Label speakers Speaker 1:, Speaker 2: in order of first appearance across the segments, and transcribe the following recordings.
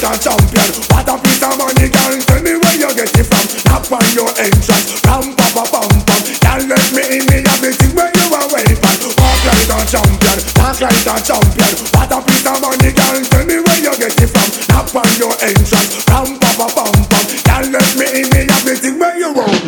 Speaker 1: a champion. What a piece of money, girl. Tell me where you get it from. Knock on your entrance. Ram pa pa pam pam. Girl, let me in. Me have the thing where you are waiting for. Walk like a champion. Talk like a champion. What a piece of money, girl. Tell me where you get it from. Knock on your entrance. Ram pa pa pam pam. Girl, let me in. Me have the thing where you are.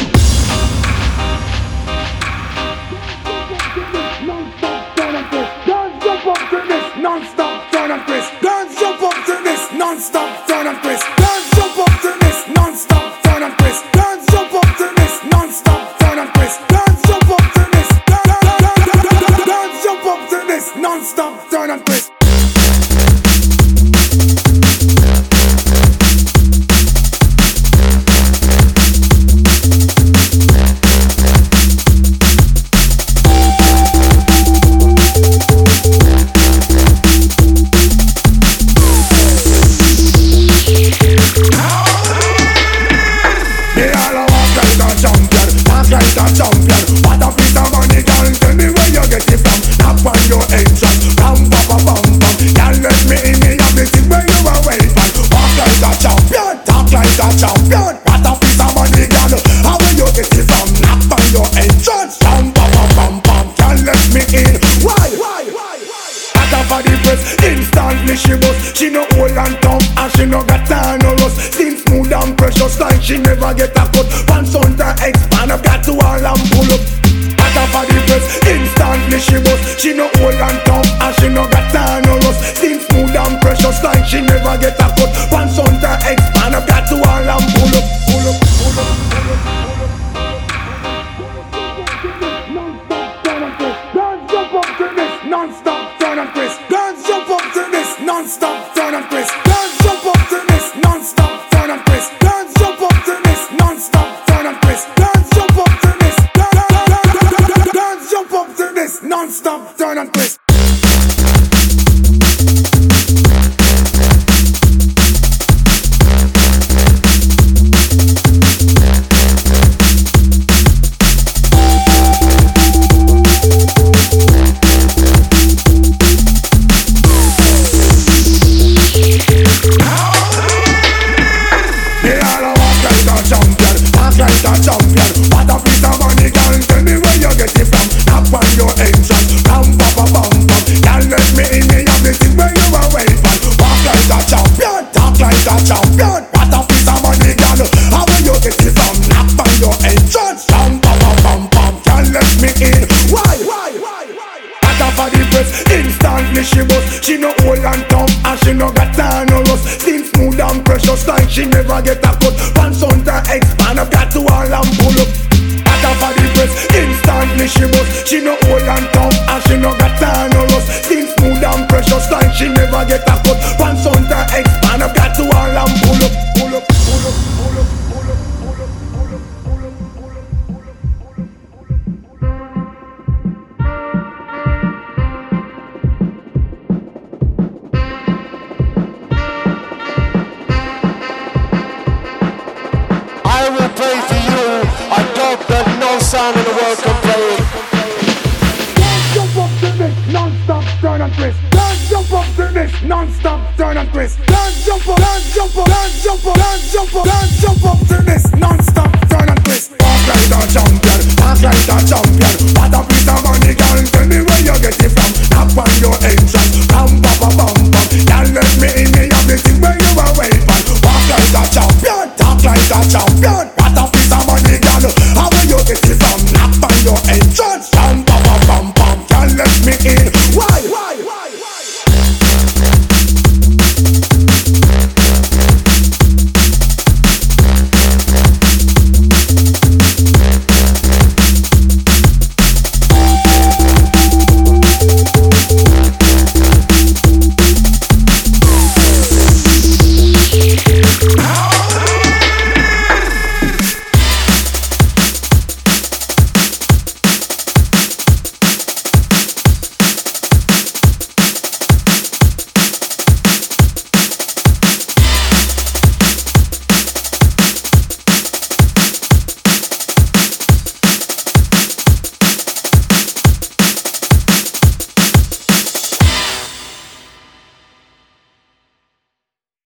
Speaker 1: Non-stop, turn and twist. Girls jump up to this. Non-stop, turn and twist. Girls jump up to this. Non-stop, turn and twist. Girls jump up to this. Non-stop, turn and twist. Girls jump up to this. Girls jump up to this. Non-stop, turn and twist. Champion, what a piece of money, girl. Tell me where you get it from. Knock on your entrance. Ram pa pa pam pam. Girl, let me in. Me have the thing where you are waiting for. Walk like a champion, talk like a champion. What a piece of money, girl. How will you get it from? Knock on your entrance. Ram pa pa pam pam. Girl, let me in. Why? At a for the press, instantly she bust. She no old and tough, and she no got time no rust. Skin smooth and precious like she never get a cut. Pants on the expand, I've got to all and pull up. At a for the press, instantly she bust. She no old and tough, and she no got time no rust. Skin smooth and precious like she never get a cut. Pants on the expand, I've got to all and pull up. Pull up, pull up, pull up. Non-stop, turn and twist. Girls jump up to this. Non-stop, turn and twist. Girls jump up to this. Non-stop, turn and twist. Girls jump up to this. Non-stop, turn and twist. Girls jump up to this. Girls jump up to this. Non-stop, turn and twist. Like a champion, what a piece of money, girl. Tell me where you get it from. Knock on your entrance. Ram pa pa pam pam. Girl, let me in. Me have the thing where you are waiting for. Walk like a champion, talk like a champion. What a piece of money, girl. How will you get it from? Knock on your entrance. Ram pa pa pam pam. Girl, let me in. Why? At a for the press, instantly she bust. She no old and tough, and she no got time no rust. Skin smooth and precious like she never get a cut. Pants on the expand, I've got to all and pull up. At a for the press, instantly she bust. She no old and tough, and she no got time no rust. Skin smooth and precious like she never get a cut. Pants on the expand, I've got to all and pull up. Pull up, pull up, pull up, pull up, pull up, pull up, pull up, pull up, pull up.
Speaker 2: I will play for you a dub that no sound in the world can play.
Speaker 1: Girls jump up to this, non-stop, turn and twist. Girls jump up to this, non-stop,